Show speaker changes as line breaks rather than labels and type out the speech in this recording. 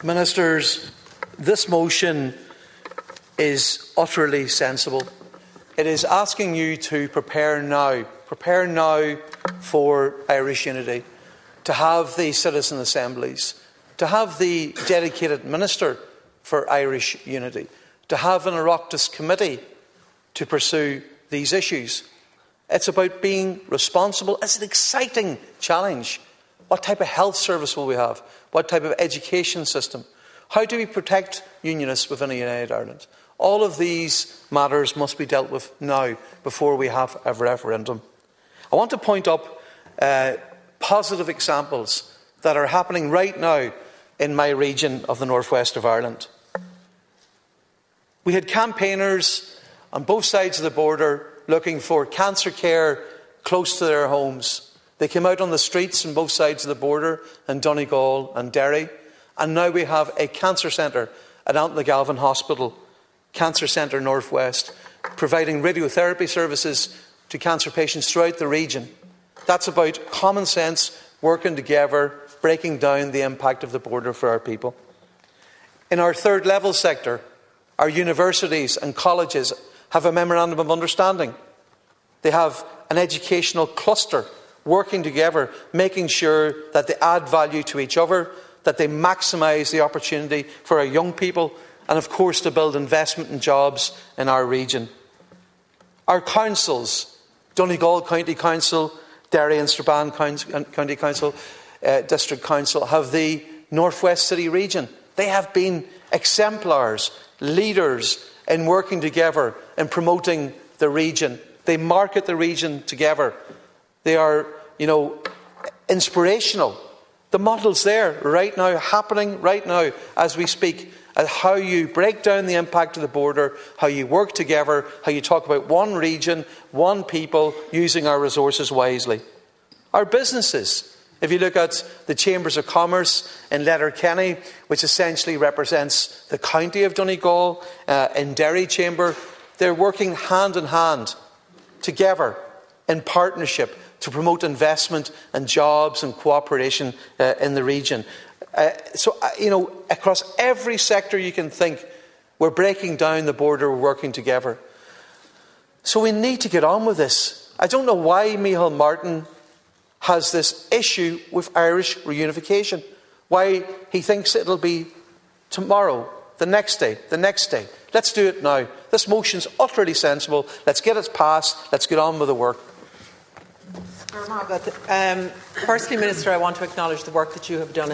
Ministers, this motion is utterly sensible. It is asking you to prepare now for Irish unity, to have the citizen assemblies, to have the dedicated minister for Irish unity, to have an Oireachtas committee to pursue these issues. It's about being responsible. It's an exciting challenge. What type of health service will we have? What type of education system? How do we protect unionists within a united Ireland? All of these matters must be dealt with now before we have a referendum. I want to point up positive examples that are happening right now in my region of the northwest of Ireland. We had campaigners on both sides of the border looking for cancer care close to their homes. They came out on the streets on both sides of the border in Donegal and Derry, and now we have a cancer centre at Galvin Hospital, Cancer Centre Northwest, providing radiotherapy services to cancer patients throughout the region. That's about common sense, working together, breaking down the impact of the border for our people. In our third level sector, our universities and colleges have a memorandum of understanding. They have an educational cluster working together, making sure that they add value to each other, that they maximise the opportunity for our young people, and of course to build investment and jobs in our region. Our councils, Donegal County Council, Derry and Strabane County Council, District Council, have the Northwest City region. They have been exemplars, leaders in working together and promoting the region. They market the region together. They are, inspirational. The model's there right now, happening right now as we speak, at how you break down the impact of the border, how you work together, how you talk about one region, one people, using our resources wisely. Our businesses, if you look at the Chambers of Commerce in Letterkenny, which essentially represents the county of Donegal, in Derry Chamber, they're working hand in hand, together, in partnership, to promote investment and jobs and cooperation in the region. Across every sector you can think, we're breaking down the border, we're working together. So we need to get on with this. I don't know why Micheál Martin has this issue with Irish reunification, why he thinks it'll be tomorrow, the next day. Let's do it now. This motion's utterly sensible. Let's get it passed. Let's get on with the work.
Firstly, Minister, I want to acknowledge the work that you have done